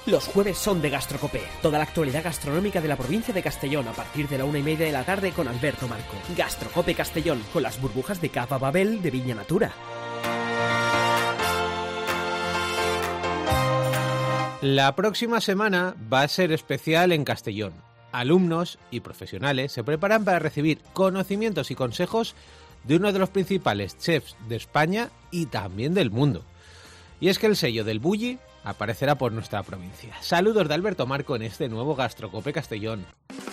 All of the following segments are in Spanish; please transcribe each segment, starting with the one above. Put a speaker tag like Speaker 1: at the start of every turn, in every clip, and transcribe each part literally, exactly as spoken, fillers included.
Speaker 1: Los jueves son de Gastrocope, toda la actualidad gastronómica de la provincia de Castellón a partir de la una y media de la tarde con Alberto Marco. Gastrocope Castellón, con las burbujas de Cava Babel de Viña Natura.
Speaker 2: La próxima semana va a ser especial en Castellón. Alumnos y profesionales se preparan para recibir conocimientos y consejos de uno de los principales chefs de España y también del mundo. Y es que el sello del Bulli aparecerá por nuestra provincia. Saludos de Alberto Marco en este nuevo Gastrocope Castellón.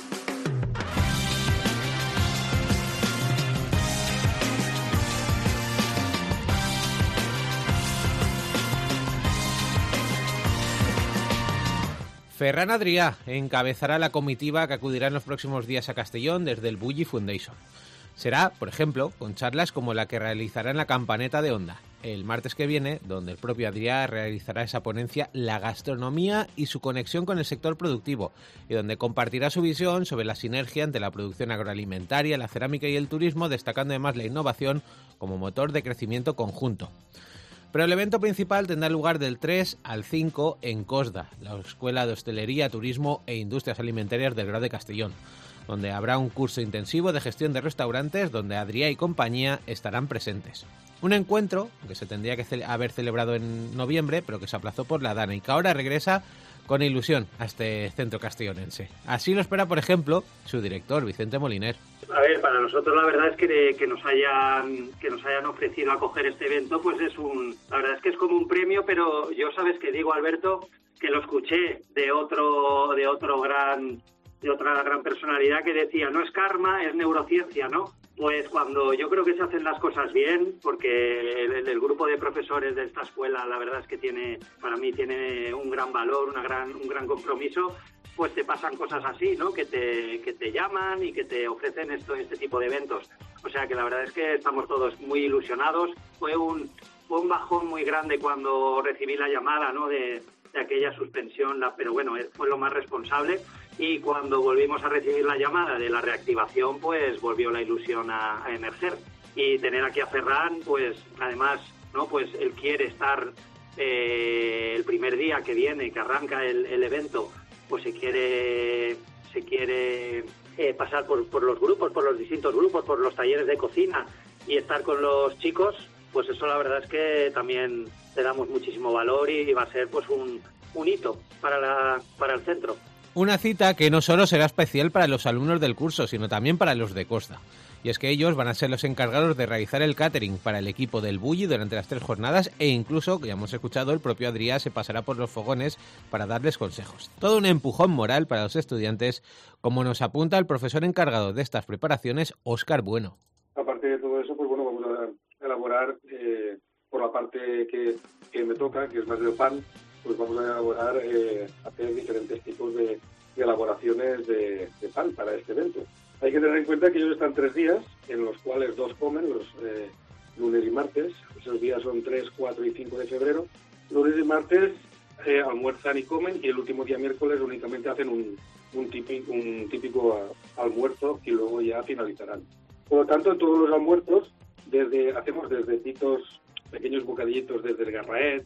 Speaker 2: Ferran Adrià encabezará la comitiva que acudirá en los próximos días a Castellón desde el Bulli Foundation. Será, por ejemplo, con charlas como la que realizará en la Campaneta de Onda el martes que viene, donde el propio Adrià realizará esa ponencia La gastronomía y su conexión con el sector productivo, y donde compartirá su visión sobre la sinergia entre la producción agroalimentaria, la cerámica y el turismo, destacando además la innovación como motor de crecimiento conjunto. Pero el evento principal tendrá lugar del tres al cinco en COSDA, la Escuela de Hostelería, Turismo e Industrias Alimentarias del Grao de Castellón, donde habrá un curso intensivo de gestión de restaurantes donde Adrià y compañía estarán presentes. Un encuentro que se tendría que ce- haber celebrado en noviembre, pero que se aplazó por la Dana y que ahora regresa con ilusión a este centro castellonense. Así lo espera, por ejemplo, su director, Vicente Moliner.
Speaker 3: A ver, para nosotros la verdad es que, de, que nos hayan que nos hayan ofrecido acoger este evento, pues es un, la verdad es que es como un premio, pero yo sabes que digo, Alberto, que lo escuché de otro de otro gran de otra gran personalidad que decía, no es karma, es neurociencia, ¿no? Pues cuando yo creo que se hacen las cosas bien, porque el, el grupo de profesores de esta escuela, la verdad es que tiene, para mí tiene un gran valor, una gran, un gran compromiso, pues te pasan cosas así, ¿no? Que te, que te llaman y que te ofrecen esto, este tipo de eventos. O sea que la verdad es que estamos todos muy ilusionados. Fue un, fue un bajón muy grande cuando recibí la llamada, ¿no? De, de aquella suspensión, la, pero bueno, fue lo más responsable. Y cuando volvimos a recibir la llamada de la reactivación, pues volvió la ilusión a, a emerger. Y tener aquí a Ferran, pues además, ¿no? Pues él quiere estar eh, el primer día que viene, que arranca el, el evento, pues se quiere se quiere eh, pasar por, por los grupos, por los distintos grupos, por los talleres de cocina y estar con los chicos, pues eso la verdad es que también le damos muchísimo valor y va a ser pues un, un hito para la para el centro.
Speaker 2: Una cita que no solo será especial para los alumnos del curso, sino también para los de Costa. Y es que ellos van a ser los encargados de realizar el catering para el equipo del Bulli durante las tres jornadas e incluso, que ya hemos escuchado, el propio Adrià se pasará por los fogones para darles consejos. Todo un empujón moral para los estudiantes, como nos apunta el profesor encargado de estas preparaciones, Óscar Bueno.
Speaker 4: Aparte de todo eso, pues bueno, vamos a elaborar, eh, por la parte que, que me toca, que es más del pan, pues vamos a elaborar, eh, hacer diferentes tipos de, de elaboraciones de, de pan para este evento. Hay que tener en cuenta que ellos están tres días, en los cuales dos comen, los eh, lunes y martes. Esos días son tres, cuatro y cinco de febrero. Lunes y martes eh, almuerzan y comen, y el último día miércoles únicamente hacen un, un, típico, un típico almuerzo y luego ya finalizarán. Por lo tanto, en todos los almuerzos desde hacemos desde pitos, pequeños bocadillitos desde el garraet,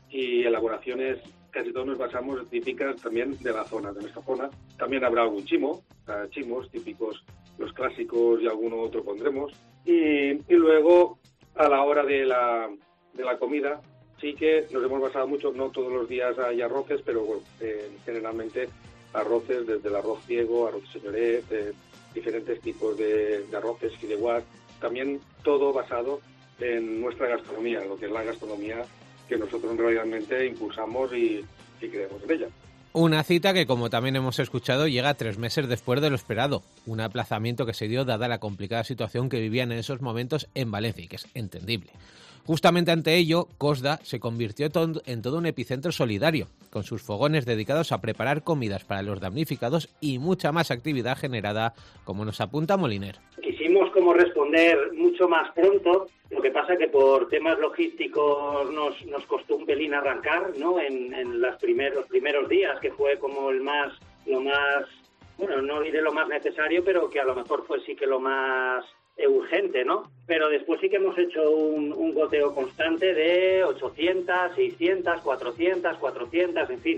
Speaker 4: y elaboraciones, casi todos nos basamos típicas también de la zona, de nuestra zona. También habrá algún chimo, chimos típicos, los clásicos y alguno otro pondremos. Y, y luego, a la hora de la, de la comida, sí que nos hemos basado mucho, no todos los días hay arroces, pero bueno, eh, generalmente arroces, desde el arroz ciego, arroz señoret, eh, diferentes tipos de, de arroces, fideuás, también todo basado en nuestra gastronomía, lo que es la gastronomía que nosotros realmente impulsamos y, y creemos en ella.
Speaker 2: Una cita que, como también hemos escuchado, llega tres meses después de lo esperado. Un aplazamiento que se dio dada la complicada situación que vivían en esos momentos en Valencia y que es entendible. Justamente ante ello, COSDA se convirtió en todo un epicentro solidario, con sus fogones dedicados a preparar comidas para los damnificados y mucha más actividad generada, como nos apunta Moliner.
Speaker 3: Quisimos como responder mucho más pronto, lo que pasa que por temas logísticos nos, nos costó un pelín arrancar, ¿no? En, en las primer, los primeros días, que fue como el más, lo más, bueno, no diré lo más necesario, pero que a lo mejor fue sí que lo más urgente, ¿no? Pero después sí que hemos hecho un, un goteo constante de ochocientas, seiscientas, cuatrocientas, cuatrocientas, en fin,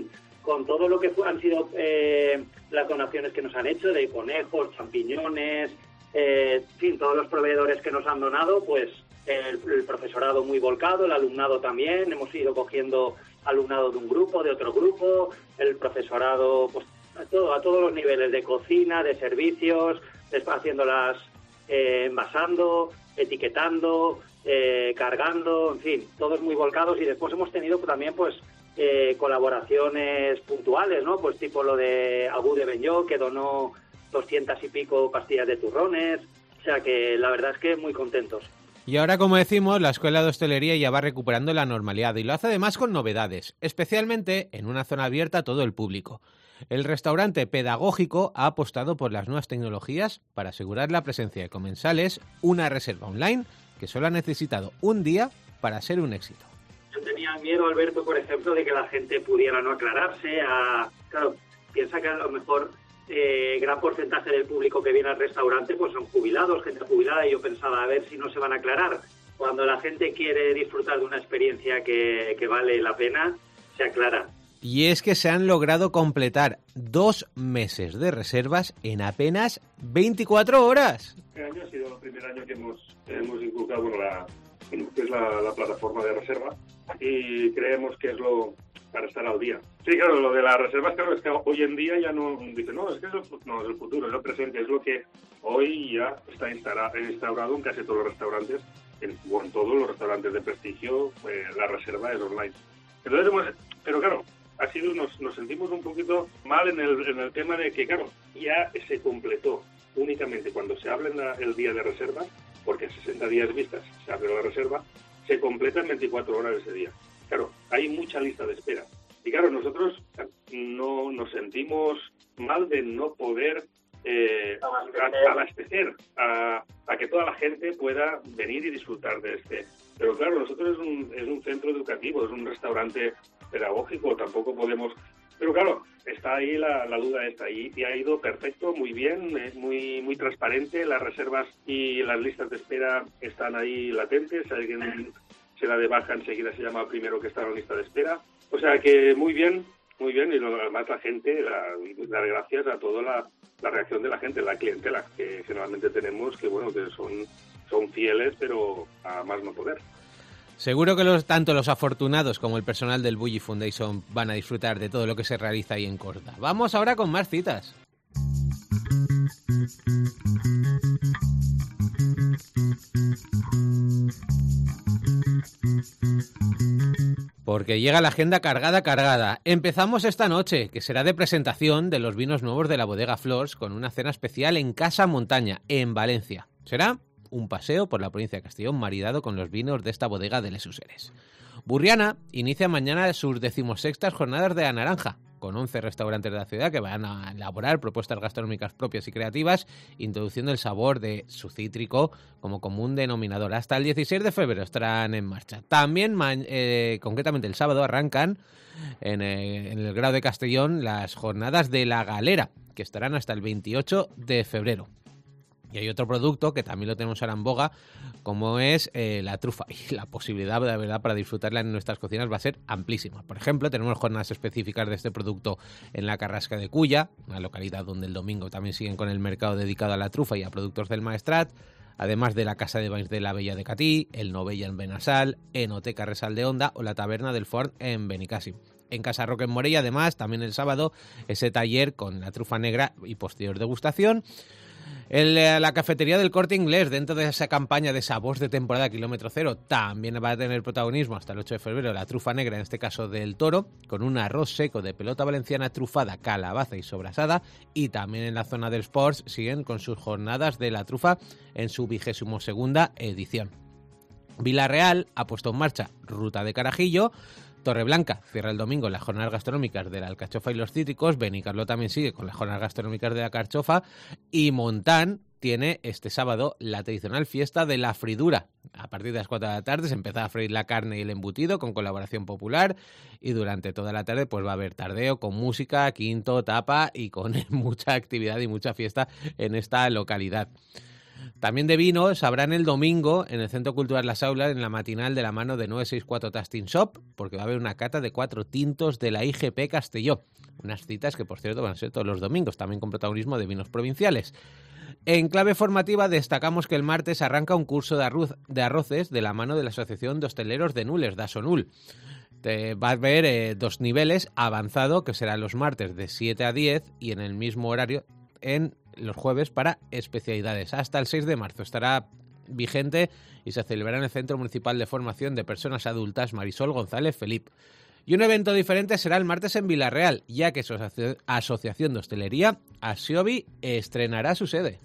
Speaker 3: con todo lo que fue, han sido eh, las donaciones que nos han hecho de conejos, champiñones, eh, en fin, todos los proveedores que nos han donado, pues el, el profesorado muy volcado, el alumnado también, hemos ido cogiendo alumnado de un grupo, de otro grupo, el profesorado, pues a, todo, a todos los niveles, de cocina, de servicios, haciéndolas, eh, envasando, etiquetando, eh, cargando, en fin, todos muy volcados. Y después hemos tenido también, pues, eh, colaboraciones puntuales, ¿no? Pues tipo lo de Abu de Benlloc, que donó doscientas y pico pastillas de turrones. O sea que la verdad es que muy contentos.
Speaker 2: Y ahora, como decimos, la Escuela de Hostelería ya va recuperando la normalidad y lo hace además con novedades, especialmente en una zona abierta a todo el público. El restaurante pedagógico ha apostado por las nuevas tecnologías para asegurar la presencia de comensales, una reserva online que solo ha necesitado un día para ser un éxito.
Speaker 3: Yo tenía miedo, Alberto, por ejemplo, de que la gente pudiera no aclararse. A... Claro, piensa que a lo mejor eh, gran porcentaje del público que viene al restaurante pues son jubilados, gente jubilada, y yo pensaba a ver si no se van a aclarar. Cuando la gente quiere disfrutar de una experiencia que, que vale la pena, se aclara.
Speaker 2: Y es que se han logrado completar dos meses de reservas en apenas veinticuatro horas.
Speaker 4: Este año ha sido el primer año que hemos, hemos inculcado bueno, la, que es la, la plataforma de reserva, y creemos que es lo para estar al día. Sí, claro, lo de las reservas, claro, es que hoy en día ya no dice, no, es que es el, no, es el futuro, es el presente, es lo que hoy ya está instaurado en casi todos los restaurantes, en, o en todos los restaurantes de prestigio, eh, la reserva es online. Entonces, hemos, pero claro, ha sido nos, nos sentimos un poquito mal en el, en el tema de que, claro, ya se completó únicamente cuando se abre la, el día de reserva, porque a sesenta días vistas se abre la reserva, se completa en veinticuatro horas ese día. Claro, hay mucha lista de espera. Y claro, nosotros no nos sentimos mal de no poder eh, abastecer a, a que toda la gente pueda venir y disfrutar de este. Pero claro, nosotros es un, es un centro educativo, es un restaurante pedagógico, tampoco podemos... Pero claro, está ahí la, la duda esta, y, y ha ido perfecto, muy bien, es muy muy transparente, las reservas y las listas de espera están ahí latentes, alguien se la de baja enseguida se llama primero que está en la lista de espera, o sea que muy bien, muy bien, y lo, además la gente, la, dar gracias a toda la, la reacción de la gente, la clientela que generalmente tenemos, que bueno, que son, son fieles, pero a más no poder.
Speaker 2: Seguro que los, tanto los afortunados como el personal del Bulli Foundation van a disfrutar de todo lo que se realiza ahí en Corda. Vamos ahora con más citas. Porque llega la agenda cargada, cargada. Empezamos esta noche, que será de presentación de los vinos nuevos de la bodega Flors, con una cena especial en Casa Montaña, en Valencia. Será un paseo por la provincia de Castellón maridado con los vinos de esta bodega de Les Useres. Burriana inicia mañana sus decimosextas jornadas de la naranja, con once restaurantes de la ciudad que van a elaborar propuestas gastronómicas propias y creativas, introduciendo el sabor de su cítrico como común denominador. Hasta el dieciséis de febrero estarán en marcha. También, eh, concretamente el sábado, arrancan en, eh, en el Grau de Castellón las jornadas de la Galera, que estarán hasta el veintiocho de febrero. Y hay otro producto que también lo tenemos ahora en boga, como es eh, la trufa. Y la posibilidad, de verdad, para disfrutarla en nuestras cocinas va a ser amplísima. Por ejemplo, tenemos jornadas específicas de este producto en la Carrasca de Culla, una localidad donde el domingo también siguen con el mercado dedicado a la trufa y a productos del Maestrat, además de la Casa de Bains de la Bella de Catí, el Novella en Benassal, Enoteca Resal de Onda o la Taberna del Forn en Benicàssim. En Casa Roque en Morella, además, también el sábado, ese taller con la trufa negra y posterior degustación. El, la cafetería del Corte Inglés, dentro de esa campaña de sabores de temporada kilómetro cero, también va a tener protagonismo hasta el ocho de febrero la trufa negra, en este caso del Toro, con un arroz seco de pelota valenciana trufada, calabaza y sobrasada. Y también en la zona del Sports siguen con sus jornadas de la trufa en su vigésimo segunda edición. Villarreal ha puesto en marcha Ruta de Carajillo. Torreblanca cierra el domingo las jornadas gastronómicas de la alcachofa y los cítricos. Benicarló también sigue con las jornadas gastronómicas de la carchofa. Y Montán tiene este sábado la tradicional fiesta de la fridura. A partir de las cuatro de la tarde se empieza a freír la carne y el embutido con colaboración popular. Y durante toda la tarde pues va a haber tardeo con música, quinto, tapa y con mucha actividad y mucha fiesta en esta localidad. También de vino sabrán el domingo en el Centro Cultural Las Aulas, en la matinal de la mano de nueve seis cuatro Tasting Shop, porque va a haber una cata de cuatro tintos de la I G P Castelló. Unas citas que, por cierto, van a ser todos los domingos, también con protagonismo de vinos provinciales. En clave formativa destacamos que el martes arranca un curso de, arroz, de arroces de la mano de la Asociación de Hosteleros de Nules, Dasonul. Te va a haber eh, dos niveles, avanzado, que será los martes de siete a diez, y en el mismo horario en los jueves para especialidades. Hasta el seis de marzo estará vigente y se celebrará en el Centro Municipal de Formación de Personas Adultas Marisol González Felip. Y un evento diferente será el martes en Villarreal, ya que su aso- Asociación de Hostelería, Asiobi, estrenará su sede.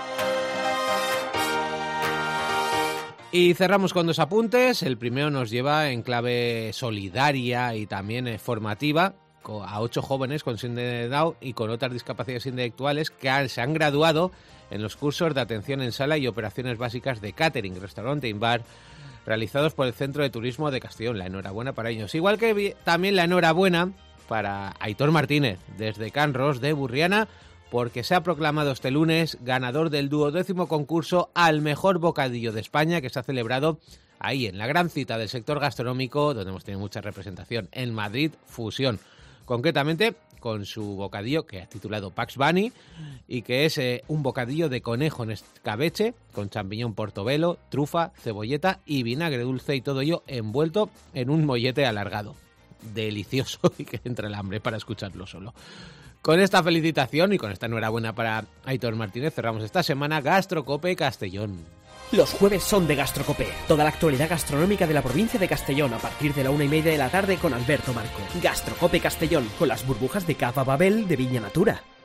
Speaker 2: Y cerramos con dos apuntes. El primero nos lleva en clave solidaria y también eh, formativa a ocho jóvenes con síndrome de Down y con otras discapacidades intelectuales que han, se han graduado en los cursos de atención en sala y operaciones básicas de catering, restaurante y bar realizados por el Centro de Turismo de Castellón. La enhorabuena para ellos. Igual que vi, también la enhorabuena para Aitor Martínez, desde Can Ros de Burriana, porque se ha proclamado este lunes ganador del duodécimo concurso al mejor bocadillo de España, que se ha celebrado ahí en la gran cita del sector gastronómico, donde hemos tenido mucha representación, en Madrid Fusión. Concretamente con su bocadillo que ha titulado Pax Bunny y que es eh, un bocadillo de conejo en escabeche con champiñón portobelo, trufa, cebolleta y vinagre dulce, y todo ello envuelto en un mollete alargado. Delicioso, y que entra el hambre para escucharlo solo. Con esta felicitación y con esta enhorabuena para Aitor Martínez cerramos esta semana Gastrocope Castellón.
Speaker 1: Los jueves son de Gastrocope, toda la actualidad gastronómica de la provincia de Castellón a partir de la una y media de la tarde con Alberto Marco. Gastrocope Castellón, con las burbujas de Cava Babel de Viña Natura.